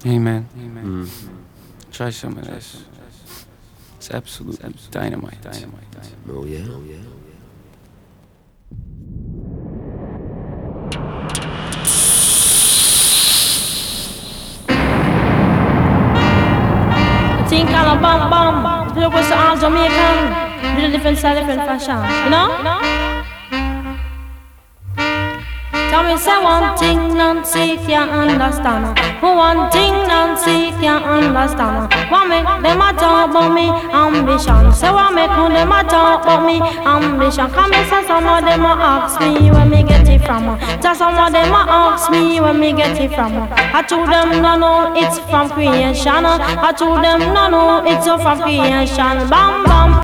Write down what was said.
Amen. Try some of this. It's absolutely dynamite. Oh yeah. Think all bam bam. Play with all Jamaican. Do the different style, different fashion. You know? Tell me say one thing Nancy can't understand. One thing Nancy can't understand. What make them a talk about me ambition? Say what make them a talk about me ambition? Come and say some of them a ask me where me get it from. Just some of them a ask me where me get it from. I told them no no it's from creation. I told them no no it's from creation. Bam bam.